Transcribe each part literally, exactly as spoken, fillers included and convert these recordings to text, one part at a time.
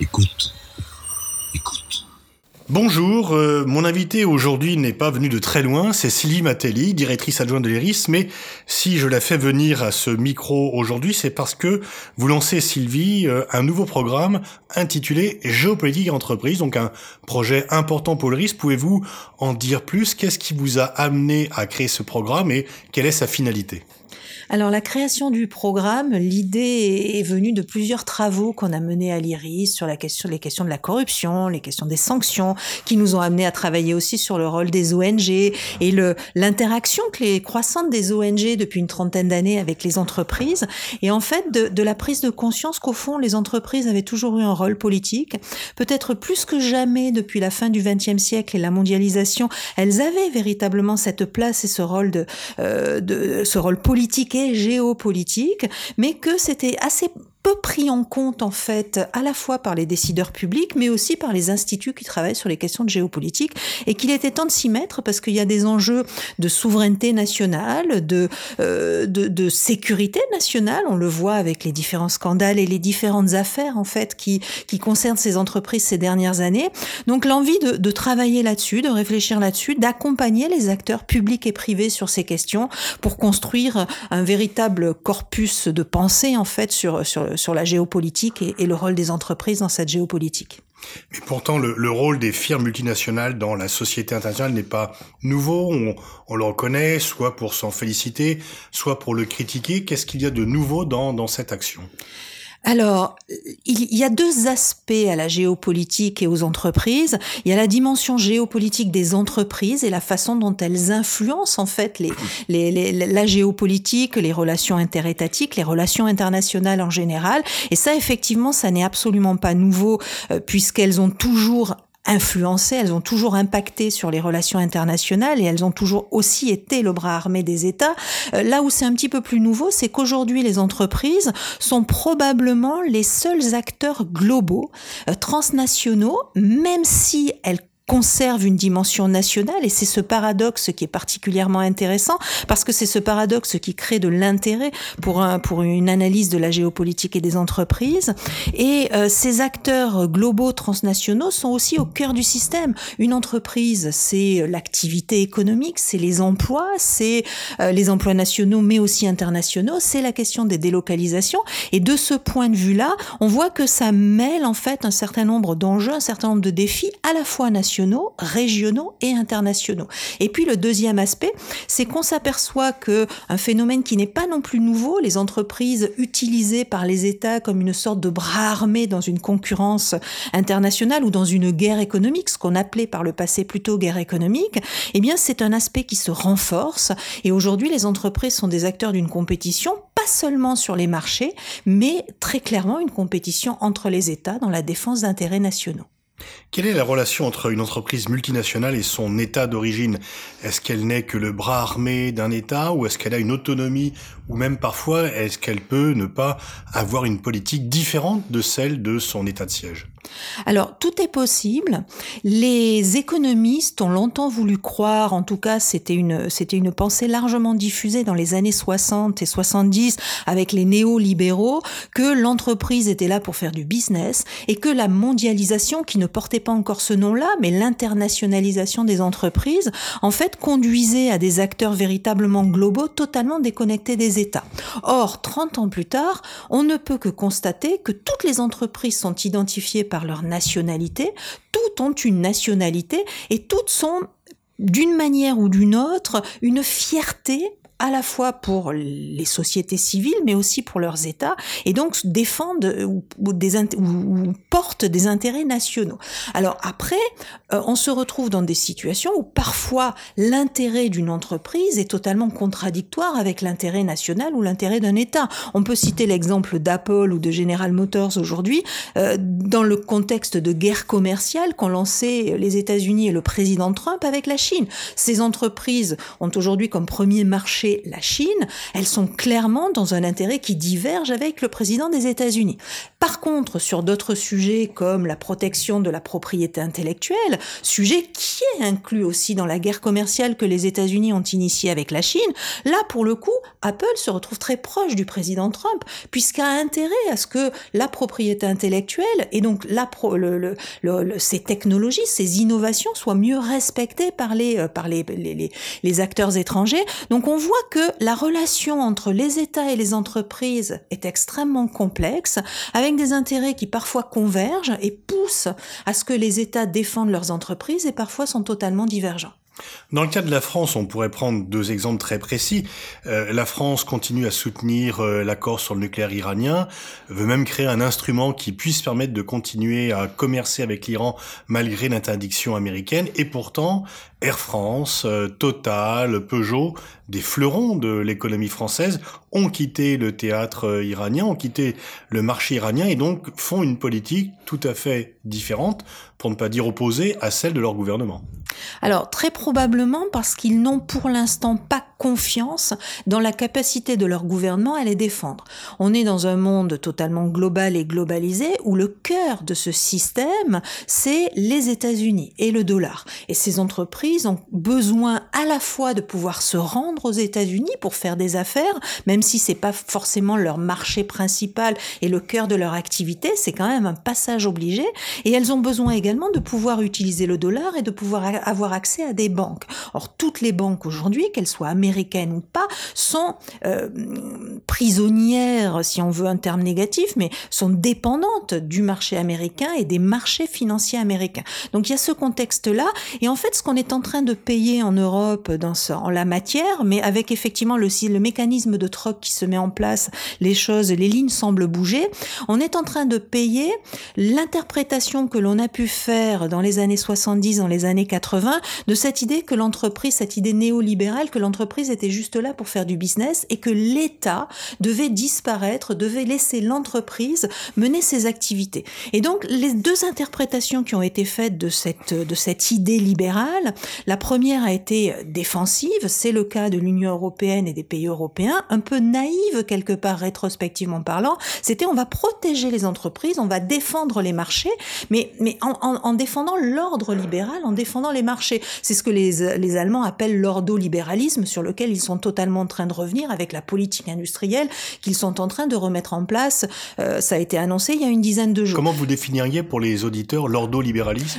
Écoute. Écoute. Bonjour, euh, mon invité aujourd'hui n'est pas venu de très loin, c'est Sylvie Matelli, directrice adjointe de l'I R I S, mais si je la fais venir à ce micro aujourd'hui, c'est parce que vous lancez, Sylvie, euh, un nouveau programme intitulé Géopolitique et entreprise, donc un projet important pour l'I R I S. Pouvez-vous en dire plus? Qu'est-ce qui vous a amené à créer ce programme et quelle est sa finalité? Alors la création du programme, l'idée est venue de plusieurs travaux qu'on a menés à l'I R I S sur la question, les questions de la corruption, les questions des sanctions, qui nous ont amenés à travailler aussi sur le rôle des O N G et le, l'interaction que les, croissante des O N G depuis une trentaine d'années avec les entreprises. Et en fait, de, de la prise de conscience qu'au fond, les entreprises avaient toujours eu un rôle politique, peut-être plus que jamais depuis la fin du vingtième siècle et la mondialisation, elles avaient véritablement cette place et ce rôle de, euh, de ce rôle politique et géopolitique, mais que c'était assez peu pris en compte en fait à la fois par les décideurs publics mais aussi par les instituts qui travaillent sur les questions de géopolitique, et qu'il était temps de s'y mettre parce qu'il y a des enjeux de souveraineté nationale, de, euh, de, de sécurité nationale, on le voit avec les différents scandales et les différentes affaires en fait qui, qui concernent ces entreprises ces dernières années. Donc l'envie de, de travailler là-dessus, de réfléchir là-dessus, d'accompagner les acteurs publics et privés sur ces questions pour construire un véritable corpus de pensée en fait sur, sur sur la géopolitique et, et le rôle des entreprises dans cette géopolitique. Mais pourtant, le, le rôle des firmes multinationales dans la société internationale n'est pas nouveau. On, on le reconnaît, soit pour s'en féliciter, soit pour le critiquer. Qu'est-ce qu'il y a de nouveau dans, dans cette action ? Alors, il y a deux aspects à la géopolitique et aux entreprises. Il y a la dimension géopolitique des entreprises et la façon dont elles influencent en fait les, les, les, la géopolitique, les relations interétatiques, les relations internationales en général. Et ça, effectivement, ça n'est absolument pas nouveau euh, puisqu'elles ont toujours influencées, elles ont toujours impacté sur les relations internationales et elles ont toujours aussi été le bras armé des États. Là où c'est un petit peu plus nouveau, c'est qu'aujourd'hui les entreprises sont probablement les seuls acteurs globaux, transnationaux, même si elles conserve une dimension nationale, et c'est ce paradoxe qui est particulièrement intéressant parce que c'est ce paradoxe qui crée de l'intérêt pour un, pour une analyse de la géopolitique et des entreprises. Et euh, ces acteurs globaux transnationaux sont aussi au cœur du système. Une entreprise, c'est l'activité économique, c'est les emplois, c'est euh, les emplois nationaux mais aussi internationaux, c'est la question des délocalisations. Et de ce point de vue-là, on voit que ça mêle en fait un certain nombre d'enjeux, un certain nombre de défis à la fois nationaux, régionaux et internationaux. Et puis le deuxième aspect, c'est qu'on s'aperçoit que un phénomène qui n'est pas non plus nouveau, les entreprises utilisées par les États comme une sorte de bras armé dans une concurrence internationale ou dans une guerre économique, ce qu'on appelait par le passé plutôt guerre économique, eh bien c'est un aspect qui se renforce. Et aujourd'hui, les entreprises sont des acteurs d'une compétition, pas seulement sur les marchés, mais très clairement une compétition entre les États dans la défense d'intérêts nationaux. Quelle est la relation entre une entreprise multinationale et son État d'origine ? Est-ce qu'elle n'est que le bras armé d'un État ou est-ce qu'elle a une autonomie ou même parfois est-ce qu'elle peut ne pas avoir une politique différente de celle de son État de siège ? Alors, tout est possible. Les économistes ont longtemps voulu croire, en tout cas, c'était une, c'était une pensée largement diffusée dans les années soixante et soixante-dix avec les néolibéraux, que l'entreprise était là pour faire du business et que la mondialisation, qui ne portait pas encore ce nom-là, mais l'internationalisation des entreprises, en fait, conduisait à des acteurs véritablement globaux, totalement déconnectés des États. Or, trente ans plus tard, on ne peut que constater que toutes les entreprises sont identifiées par leur nationalité, toutes ont une nationalité et toutes sont, d'une manière ou d'une autre, une fierté à la fois pour les sociétés civiles, mais aussi pour leurs États, et donc défendent ou, ou, des, ou, ou portent des intérêts nationaux. Alors après, euh, on se retrouve dans des situations où parfois l'intérêt d'une entreprise est totalement contradictoire avec l'intérêt national ou l'intérêt d'un État. On peut citer l'exemple d'Apple ou de General Motors aujourd'hui, euh, dans le contexte de guerre commerciale qu'ont lancé les États-Unis et le président Trump avec la Chine. Ces entreprises ont aujourd'hui comme premier marché la Chine, elles sont clairement dans un intérêt qui diverge avec le président des États-Unis. Par contre, sur d'autres sujets comme la protection de la propriété intellectuelle, sujet qui est inclus aussi dans la guerre commerciale que les États-Unis ont initiée avec la Chine, là, pour le coup, Apple se retrouve très proche du président Trump, puisqu'il a intérêt à ce que la propriété intellectuelle et donc la pro, le, le, le, le, ces technologies, ces innovations soient mieux respectées par les, par les, les, les, les acteurs étrangers. Donc on voit que la relation entre les États et les entreprises est extrêmement complexe, avec des intérêts qui parfois convergent et poussent à ce que les États défendent leurs entreprises et parfois sont totalement divergents. Dans le cas de la France, on pourrait prendre deux exemples très précis. Euh, la France continue à soutenir euh, l'accord sur le nucléaire iranien, veut même créer un instrument qui puisse permettre de continuer à commercer avec l'Iran malgré l'interdiction américaine. Et pourtant, Air France, euh, Total, Peugeot, des fleurons de l'économie française, ont quitté le théâtre euh, iranien, ont quitté le marché iranien et donc font une politique tout à fait différente, pour ne pas dire opposée à celle de leur gouvernement. Alors, très probablement parce qu'ils n'ont pour l'instant pas confiance dans la capacité de leur gouvernement à les défendre. On est dans un monde totalement global et globalisé où le cœur de ce système, c'est les États-Unis et le dollar. Et ces entreprises ont besoin à la fois de pouvoir se rendre aux États-Unis pour faire des affaires, même si c'est pas forcément leur marché principal et le cœur de leur activité, c'est quand même un passage obligé. Et elles ont besoin également de pouvoir utiliser le dollar et de pouvoir avoir accès à des banques. Or, toutes les banques aujourd'hui, qu'elles soient américaines ou pas, sont euh, prisonnières, si on veut un terme négatif, mais sont dépendantes du marché américain et des marchés financiers américains. Donc, il y a ce contexte-là. Et en fait, ce qu'on est en train de payer en Europe dans ce, en la matière, mais avec effectivement le, le mécanisme de troc qui se met en place, les choses, les lignes semblent bouger, on est en train de payer l'interprétation que l'on a pu faire dans les années soixante-dix, dans les années quatre-vingts, de cette idée que l'entreprise, cette idée néolibérale, que l'entreprise était juste là pour faire du business et que l'État devait disparaître, devait laisser l'entreprise mener ses activités. Et donc, les deux interprétations qui ont été faites de cette, de cette idée libérale, la première a été défensive, c'est le cas de l'Union européenne et des pays européens, un peu naïve quelque part rétrospectivement parlant, c'était on va protéger les entreprises, on va défendre les marchés, mais, mais en, en, en défendant l'ordre libéral, en défendant les marchés. C'est ce que les, les Allemands appellent l'ordolibéralisme, sur lequel ils sont totalement en train de revenir avec la politique industrielle qu'ils sont en train de remettre en place. Euh, ça a été annoncé il y a une dizaine de jours. Comment vous définiriez pour les auditeurs l'ordolibéralisme ?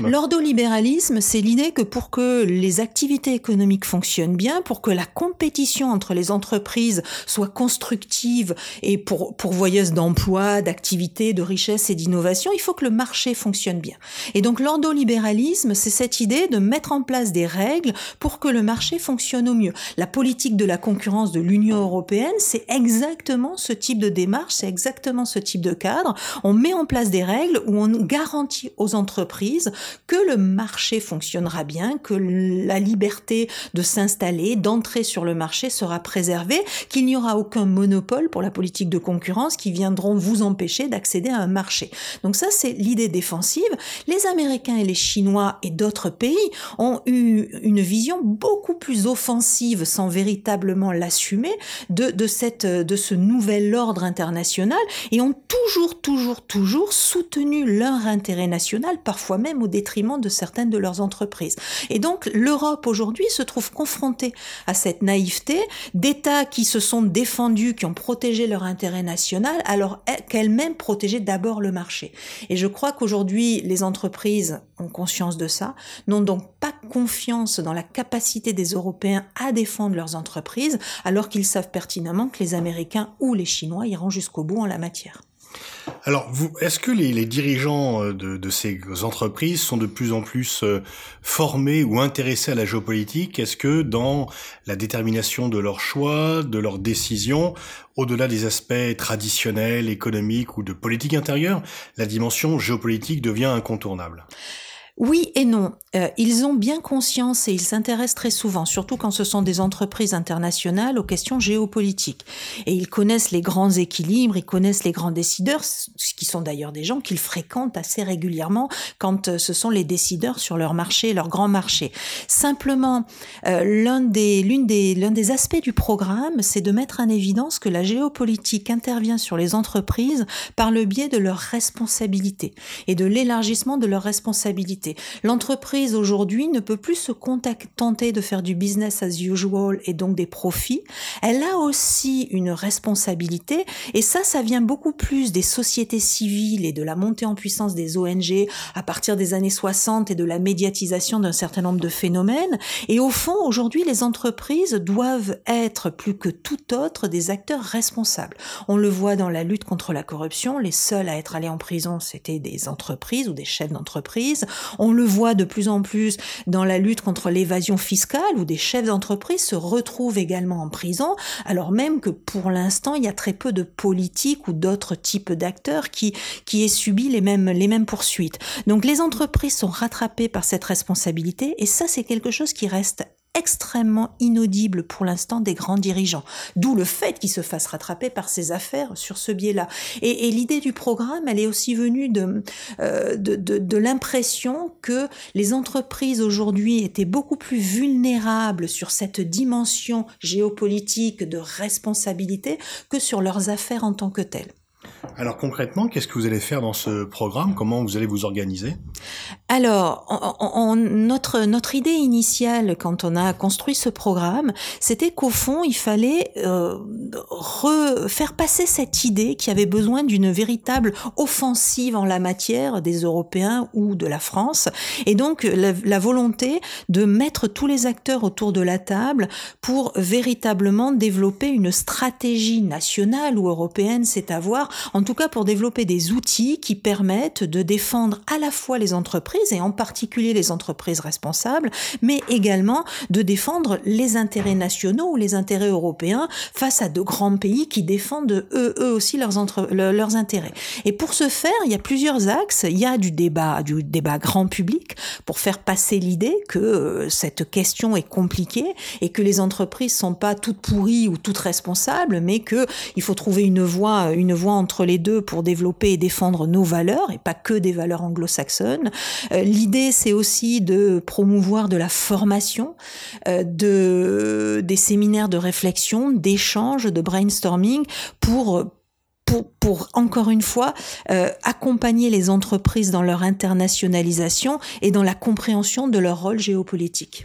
L'ordolibéralisme, c'est l'idée que pour que les activités économiques fonctionnent bien, pour que la compétition entre les entreprises soit constructive et pour, pourvoyeuse d'emplois, d'activités, de richesses et d'innovation, il faut que le marché fonctionne bien. Et donc l'ordolibéralisme, c'est cette idée de mettre en place des règles pour que le marché fonctionne au mieux. La politique de la concurrence de l'Union européenne, c'est exactement ce type de démarche, c'est exactement ce type de cadre. On met en place des règles où on garantit aux entreprises que le marché fonctionnera bien, que la liberté de s'installer, d'entrer sur le marché sera préservée, qu'il n'y aura aucun monopole pour la politique de concurrence qui viendront vous empêcher d'accéder à un marché. Donc ça, c'est l'idée défensive. Les Américains et les Chinois et d'autres pays ont eu une vision beaucoup plus offensive, sans véritablement l'assumer, de, de, cette, de ce nouvel ordre international et ont toujours, toujours, toujours soutenu leur intérêt national, parfois même au détriment de certaines de leurs entreprises. Et donc, l'Europe aujourd'hui se trouve confrontée à cette naïveté d'États qui se sont défendus, qui ont protégé leur intérêt national, alors qu'elles-mêmes protégeaient d'abord le marché. Et je crois qu'aujourd'hui, les entreprises ont conscience de ça, n'ont donc pas confiance dans la capacité des Européens à défendre leurs entreprises, alors qu'ils savent pertinemment que les Américains ou les Chinois iront jusqu'au bout en la matière. Alors, vous, est-ce que les, les dirigeants de, de ces entreprises sont de plus en plus euh, formés ou intéressés à la géopolitique ? Est-ce que dans la détermination de leurs choix, de leurs décisions, au-delà des aspects traditionnels, économiques ou de politique intérieure, la dimension géopolitique devient incontournable ? Oui et non. Euh, ils ont bien conscience et ils s'intéressent très souvent, surtout quand ce sont des entreprises internationales, aux questions géopolitiques. Et ils connaissent les grands équilibres, ils connaissent les grands décideurs, ce qui sont d'ailleurs des gens qu'ils fréquentent assez régulièrement quand ce sont les décideurs sur leur marché, leur grand marché. Simplement, euh, l'un des, l'une des, l'un des aspects du programme, c'est de mettre en évidence que la géopolitique intervient sur les entreprises par le biais de leurs responsabilités et de l'élargissement de leurs responsabilités. L'entreprise aujourd'hui ne peut plus se contenter de faire du business as usual et donc des profits. Elle a aussi une responsabilité et ça, ça vient beaucoup plus des sociétés civiles et de la montée en puissance des O N G à partir des années soixante et de la médiatisation d'un certain nombre de phénomènes. Et au fond, aujourd'hui, les entreprises doivent être plus que tout autre des acteurs responsables. On le voit dans la lutte contre la corruption. Les seuls à être allés en prison, c'était des entreprises ou des chefs d'entreprise. On le voit de plus en plus dans la lutte contre l'évasion fiscale où des chefs d'entreprise se retrouvent également en prison, alors même que pour l'instant, il y a très peu de politiques ou d'autres types d'acteurs qui, qui aient subi les mêmes, les mêmes poursuites. Donc les entreprises sont rattrapées par cette responsabilité et ça, c'est quelque chose qui reste extrêmement inaudible pour l'instant des grands dirigeants. D'où le fait qu'ils se fassent rattraper par ces affaires sur ce biais-là. Et, et l'idée du programme, elle est aussi venue de, euh, de, de, de l'impression que les entreprises aujourd'hui étaient beaucoup plus vulnérables sur cette dimension géopolitique de responsabilité que sur leurs affaires en tant que telles. Alors concrètement, qu'est-ce que vous allez faire dans ce programme? Comment vous allez vous organiser? Alors, on, on, notre, notre idée initiale, quand on a construit ce programme, c'était qu'au fond, il fallait euh, re, faire passer cette idée qu'il y avait besoin d'une véritable offensive en la matière des Européens ou de la France, et donc la, la volonté de mettre tous les acteurs autour de la table pour véritablement développer une stratégie nationale ou européenne, c'est à voir, en tout cas pour développer des outils qui permettent de défendre à la fois les entreprises, et en particulier les entreprises responsables, mais également de défendre les intérêts nationaux ou les intérêts européens face à de grands pays qui défendent eux, eux aussi leurs, entre, le, leurs intérêts. Et pour ce faire, il y a plusieurs axes. Il y a du débat, du débat grand public pour faire passer l'idée que euh, cette question est compliquée et que les entreprises sont pas toutes pourries ou toutes responsables, mais que il faut trouver une voie, une voie entre les deux pour développer et défendre nos valeurs et pas que des valeurs anglo-saxonnes. Euh, l'idée, c'est aussi de promouvoir de la formation, euh, de, des séminaires de réflexion, d'échange, de brainstorming pour Pour, pour, encore une fois, euh, accompagner les entreprises dans leur internationalisation et dans la compréhension de leur rôle géopolitique.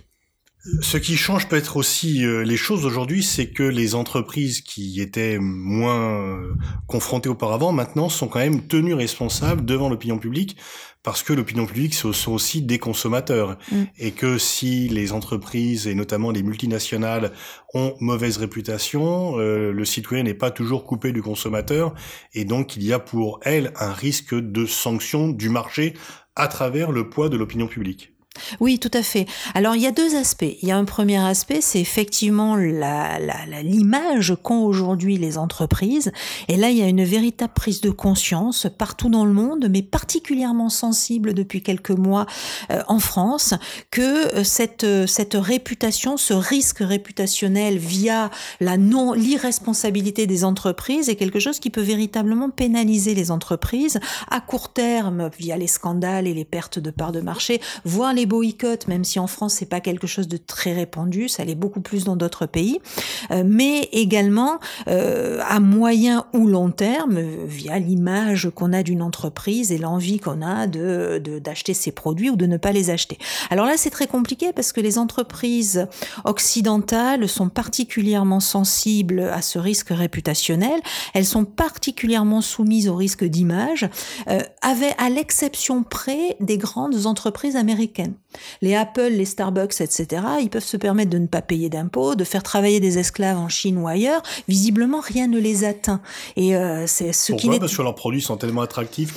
Ce qui change peut-être aussi euh, les choses aujourd'hui, c'est que les entreprises qui étaient moins euh, confrontées auparavant, maintenant, sont quand même tenues responsables devant l'opinion publique, parce que l'opinion publique, ce sont aussi des consommateurs. Mmh. Et que si les entreprises, et notamment les multinationales, ont mauvaise réputation, euh, le citoyen n'est pas toujours coupé du consommateur, et donc il y a pour elle un risque de sanction du marché à travers le poids de l'opinion publique. Oui, tout à fait. Alors, il y a deux aspects. Il y a un premier aspect, c'est effectivement la, la, la, l'image qu'ont aujourd'hui les entreprises. Et là, il y a une véritable prise de conscience partout dans le monde, mais particulièrement sensible depuis quelques mois euh, en France, que cette, cette réputation, ce risque réputationnel via la non, l'irresponsabilité des entreprises est quelque chose qui peut véritablement pénaliser les entreprises à court terme via les scandales et les pertes de parts de marché, voire les boycott, même si en France c'est pas quelque chose de très répandu, ça l'est beaucoup plus dans d'autres pays, euh, mais également euh, à moyen ou long terme via l'image qu'on a d'une entreprise et l'envie qu'on a de, de d'acheter ses produits ou de ne pas les acheter. Alors là c'est très compliqué parce que les entreprises occidentales sont particulièrement sensibles à ce risque réputationnel, elles sont particulièrement soumises au risque d'image, euh, avec à l'exception près des grandes entreprises américaines. Les Apple, les Starbucks, et cetera, ils peuvent se permettre de ne pas payer d'impôts, de faire travailler des esclaves en Chine ou ailleurs. Visiblement, rien ne les atteint. Et euh, c'est ce Pourquoi ? qui Parce que leurs produits sont tellement attractifs que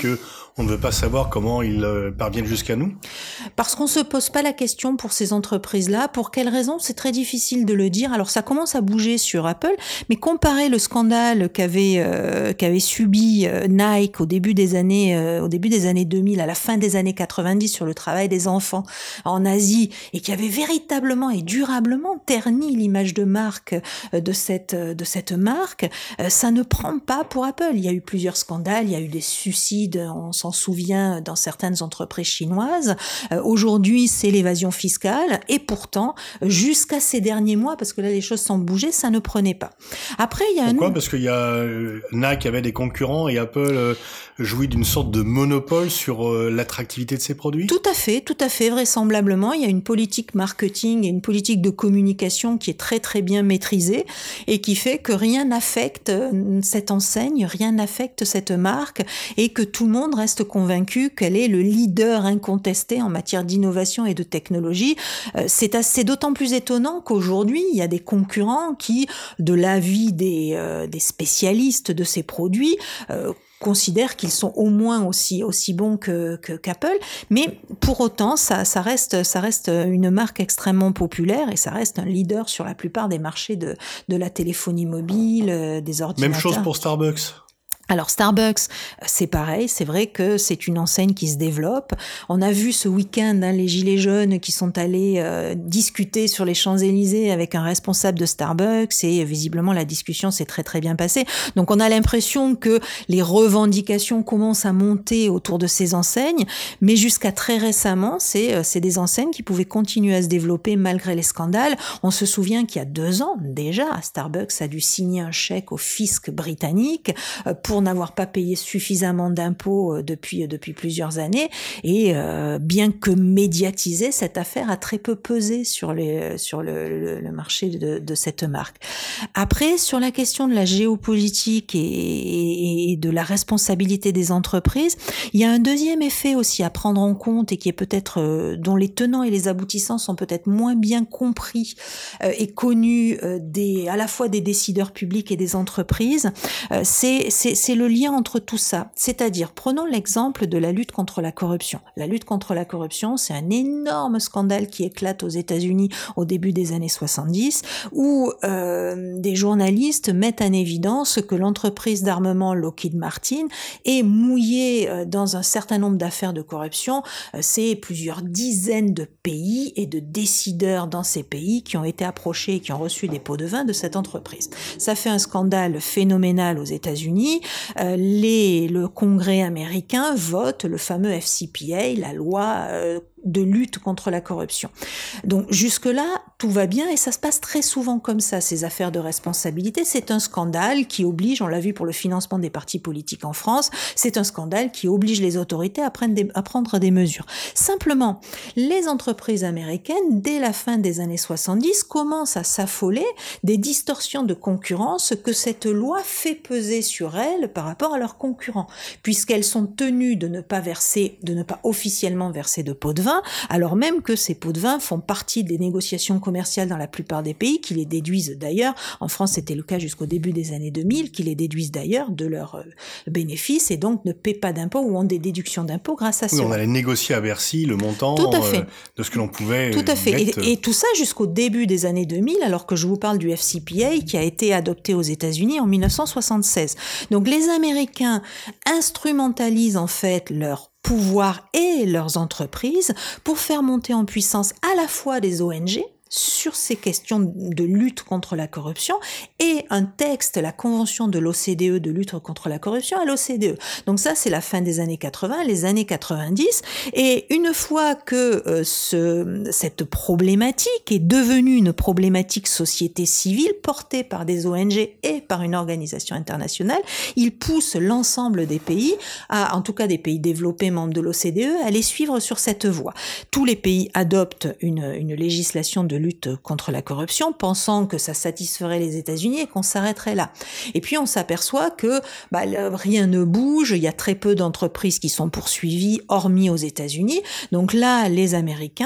on ne veut pas savoir comment ils euh, parviennent jusqu'à nous? Parce qu'on se pose pas la question pour ces entreprises-là. Pour quelles raisons? C'est très difficile de le dire. Alors ça commence à bouger sur Apple, mais comparer le scandale qu'avait euh, qu'avait subi euh, Nike au début des années euh, au début des années deux mille, à la fin des années quatre-vingt-dix, sur le travail des enfants en Asie, et qui avait véritablement et durablement terni l'image de marque euh, de cette euh, de cette marque, euh, ça ne prend pas pour Apple. Il y a eu plusieurs scandales, il y a eu des suicides, on s'en souvient, dans certaines entreprises chinoises. Euh, aujourd'hui, c'est l'évasion fiscale, et pourtant, jusqu'à ces derniers mois, parce que là, les choses sont bougées, ça ne prenait pas. Après, il y a Pourquoi? un... Parce qu'il y a euh, Nike avait des concurrents et Apple euh, jouit d'une sorte de monopole sur euh, l'attractivité de ses produits? Tout à fait, tout à fait, vraisemblablement. Il y a une politique marketing et une politique de communication qui est très très bien maîtrisée et qui fait que rien n'affecte cette enseigne, rien n'affecte cette marque, et que tout le monde reste convaincu qu'elle est le leader incontesté en matière d'innovation et de technologie. C'est assez, d'autant plus étonnant qu'aujourd'hui, il y a des concurrents qui, de l'avis des, euh, des spécialistes de ces produits, euh, considèrent qu'ils sont au moins aussi aussi bons que, que qu'Apple, mais pour autant ça ça reste ça reste une marque extrêmement populaire, et ça reste un leader sur la plupart des marchés de de la téléphonie mobile, euh, des ordinateurs. Même chose pour Starbucks. Alors Starbucks, c'est pareil, c'est vrai que c'est une enseigne qui se développe. On a vu ce week-end hein, les gilets jaunes qui sont allés euh, discuter sur les Champs-Élysées avec un responsable de Starbucks, et visiblement la discussion s'est très très bien passée. Donc on a l'impression que les revendications commencent à monter autour de ces enseignes, mais jusqu'à très récemment, c'est c'est des enseignes qui pouvaient continuer à se développer malgré les scandales. On se souvient qu'il y a deux ans déjà, Starbucks a dû signer un chèque au fisc britannique pour n'avoir pas payé suffisamment d'impôts depuis depuis plusieurs années, et euh, bien que médiatisée, cette affaire a très peu pesé sur les sur le, le, le marché de, de cette marque. Après, sur la question de la géopolitique et, et, et de la responsabilité des entreprises, il y a un deuxième effet aussi à prendre en compte, et qui est peut-être euh, dont les tenants et les aboutissants sont peut-être moins bien compris euh, et connus euh, des à la fois des décideurs publics et des entreprises. Euh, c'est c'est c'est le lien entre tout ça. C'est-à-dire, prenons l'exemple de la lutte contre la corruption. La lutte contre la corruption, c'est un énorme scandale qui éclate aux États-Unis au début des années soixante-dix, où euh, des journalistes mettent en évidence que l'entreprise d'armement Lockheed Martin est mouillée euh, dans un certain nombre d'affaires de corruption. Euh, c'est plusieurs dizaines de pays et de décideurs dans ces pays qui ont été approchés et qui ont reçu des pots de vin de cette entreprise. Ça fait un scandale phénoménal aux États-Unis. Euh, les, le Congrès américain vote le fameux F C P A, la loi euh, de lutte contre la corruption. Donc jusque-là, tout va bien, et ça se passe très souvent comme ça, ces affaires de responsabilité. C'est un scandale qui oblige, on l'a vu pour le financement des partis politiques en France, c'est un scandale qui oblige les autorités à prendre des, à prendre des mesures. Simplement, les entreprises américaines, dès la fin des années soixante-dix, commencent à s'affoler des distorsions de concurrence que cette loi fait peser sur elles par rapport à leurs concurrents, puisqu'elles sont tenues de ne pas verser, de ne pas officiellement verser de pots de vin, alors même que ces pots de vin font partie des négociations commerciales dans la plupart des pays, qui les déduisent d'ailleurs, en France c'était le cas jusqu'au début des années deux mille, qui les déduisent d'ailleurs de leurs euh, bénéfices, et donc ne paient pas d'impôts ou ont des déductions d'impôts grâce à oui, ça. On allait négocier à Bercy le montant tout à fait. Euh, de ce que l'on pouvait Tout à fait. mettre. Et, et tout ça jusqu'au début des années deux mille, alors que je vous parle du F C P A qui a été adopté aux États-Unis en mille neuf cent soixante-seize. Donc les Américains instrumentalisent en fait leur pouvoir et leurs entreprises pour faire monter en puissance à la fois des O N G sur ces questions de lutte contre la corruption, et un texte, la convention de l'O C D E de lutte contre la corruption à l'O C D E. Donc ça, c'est la fin des années quatre-vingts, les années quatre-vingt-dix, et une fois que euh, ce, cette problématique est devenue une problématique société civile portée par des O N G et par une organisation internationale, il pousse l'ensemble des pays, à, en tout cas des pays développés membres de l'O C D E, à les suivre sur cette voie. Tous les pays adoptent une, une législation de lutte contre la corruption, pensant que ça satisferait les États-Unis et qu'on s'arrêterait là. Et puis on s'aperçoit que bah, rien ne bouge, il y a très peu d'entreprises qui sont poursuivies, hormis aux États-Unis. Donc là, les Américains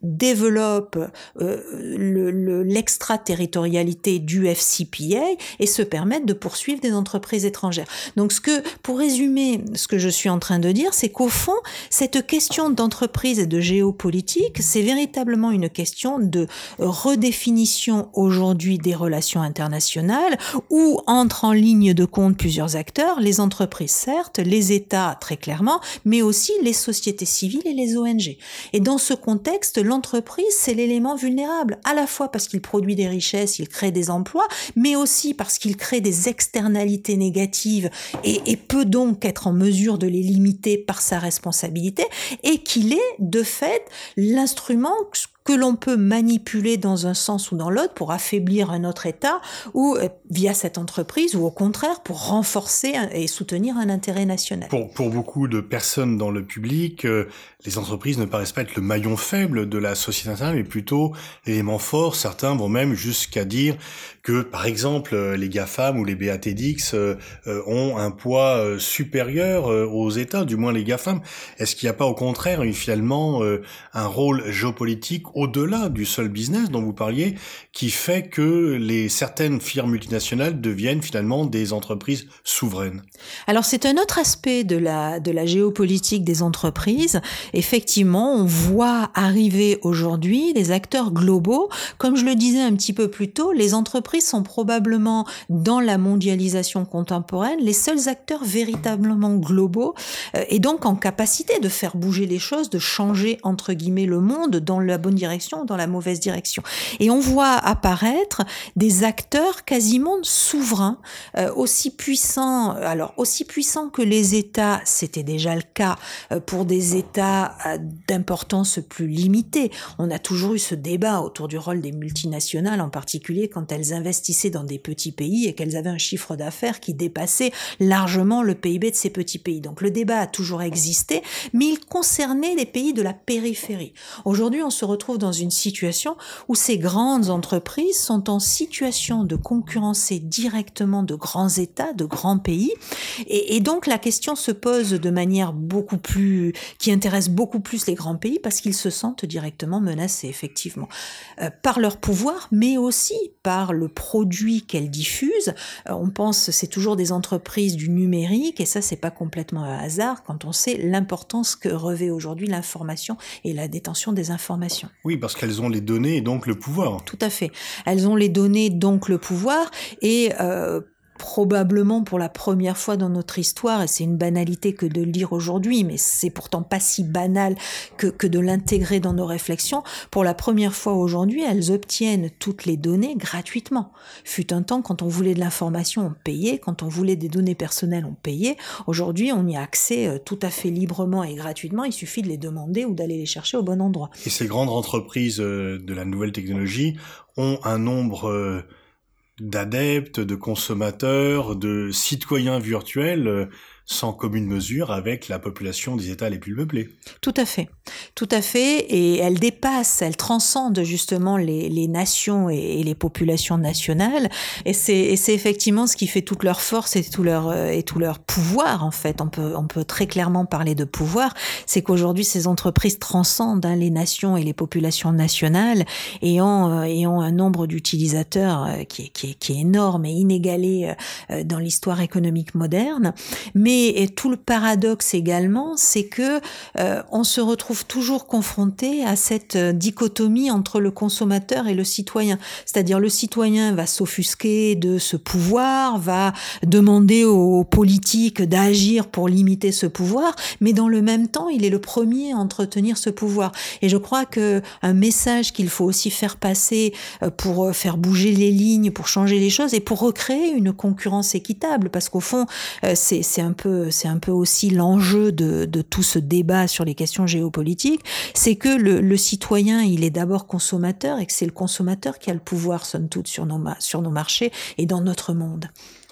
développent euh, le, le, l'extraterritorialité du F C P A et se permettent de poursuivre des entreprises étrangères. Donc, ce que, pour résumer, ce que je suis en train de dire, c'est qu'au fond, cette question d'entreprise et de géopolitique, c'est véritablement une question de redéfinition aujourd'hui des relations internationales où entrent en ligne de compte plusieurs acteurs, les entreprises certes, les États très clairement, mais aussi les sociétés civiles et les O N G. Et dans ce contexte, l'entreprise, c'est l'élément vulnérable, à la fois parce qu'il produit des richesses, il crée des emplois, mais aussi parce qu'il crée des externalités négatives et, et peut donc être en mesure de les limiter par sa responsabilité, et qu'il est, de fait, l'instrument que l'on peut manipuler dans un sens ou dans l'autre pour affaiblir un autre État ou euh, via cette entreprise, ou au contraire pour renforcer un, et soutenir un intérêt national. Pour, pour beaucoup de personnes dans le public, euh, les entreprises ne paraissent pas être le maillon faible de la société internationale, mais plutôt l'élément fort. Certains vont même jusqu'à dire que, par exemple, les GAFAM ou les B A T D X euh, euh, ont un poids euh, supérieur euh, aux États, du moins les GAFAM. Est-ce qu'il n'y a pas au contraire, finalement, euh, un rôle géopolitique au-delà du seul business dont vous parliez, qui fait que les certaines firmes multinationales deviennent finalement des entreprises souveraines? Alors c'est un autre aspect de la de la géopolitique des entreprises. Effectivement, on voit arriver aujourd'hui des acteurs globaux. Comme je le disais un petit peu plus tôt, les entreprises sont probablement, dans la mondialisation contemporaine, les seuls acteurs véritablement globaux euh, et donc en capacité de faire bouger les choses, de changer entre guillemets le monde dans la bonne direction ou dans la mauvaise direction. Et on voit apparaître des acteurs quasiment souverains, euh, aussi puissants, alors aussi puissants que les États, c'était déjà le cas euh, pour des États euh, d'importance plus limitée. On a toujours eu ce débat autour du rôle des multinationales, en particulier quand elles investissaient dans des petits pays et qu'elles avaient un chiffre d'affaires qui dépassait largement le P I B de ces petits pays. Donc le débat a toujours existé, mais il concernait les pays de la périphérie. Aujourd'hui, on se retrouve dans une situation où ces grandes entreprises sont en situation de concurrencer directement de grands États, de grands pays, et, et donc la question se pose de manière beaucoup plus, qui intéresse beaucoup plus les grands pays parce qu'ils se sentent directement menacés, effectivement, euh, par leur pouvoir, mais aussi par le produit qu'elles diffusent. Euh, on pense, c'est toujours des entreprises du numérique, et ça, c'est pas complètement un hasard quand on sait l'importance que revêt aujourd'hui l'information et la détention des informations. Oui, parce qu'elles ont les données et donc le pouvoir. Tout à fait. Elles ont les données, donc le pouvoir, et euh, probablement pour la première fois dans notre histoire, et c'est une banalité que de le dire aujourd'hui, mais c'est pourtant pas si banal que, que de l'intégrer dans nos réflexions, pour la première fois aujourd'hui, elles obtiennent toutes les données gratuitement. Fut un temps, quand on voulait de l'information, on payait, quand on voulait des données personnelles, on payait. Aujourd'hui, on y a accès tout à fait librement et gratuitement, il suffit de les demander ou d'aller les chercher au bon endroit. Et ces grandes entreprises de la nouvelle technologie ont un nombre d'adeptes, de consommateurs, de citoyens virtuels sans commune mesure avec la population des États les plus peuplés. Tout à fait, tout à fait, et elle dépasse, elle transcende justement les, les nations et, et les populations nationales, et c'est, et c'est effectivement ce qui fait toute leur force et tout leur, et tout leur pouvoir, en fait. On peut, on peut très clairement parler de pouvoir, c'est qu'aujourd'hui ces entreprises transcendent hein, les nations et les populations nationales et ont, et ont un nombre d'utilisateurs qui est, qui est, qui est énorme et inégalé dans l'histoire économique moderne, mais Et tout le paradoxe également, c'est que euh, on se retrouve toujours confronté à cette dichotomie entre le consommateur et le citoyen. C'est-à-dire le citoyen va s'offusquer de ce pouvoir, va demander aux politiques d'agir pour limiter ce pouvoir, mais dans le même temps, il est le premier à entretenir ce pouvoir. Et je crois que un message qu'il faut aussi faire passer pour faire bouger les lignes, pour changer les choses et pour recréer une concurrence équitable, parce qu'au fond, c'est, c'est un peu c'est un peu aussi l'enjeu de, de tout ce débat sur les questions géopolitiques, c'est que le, le citoyen, il est d'abord consommateur et que c'est le consommateur qui a le pouvoir, somme toute, sur nos, sur nos marchés et dans notre monde.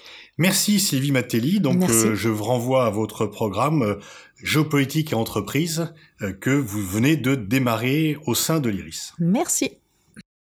Merci Sylvie Matelli. Donc euh, je vous renvoie à votre programme euh, Géopolitique et entreprise euh, que vous venez de démarrer au sein de l'I R I S. Merci.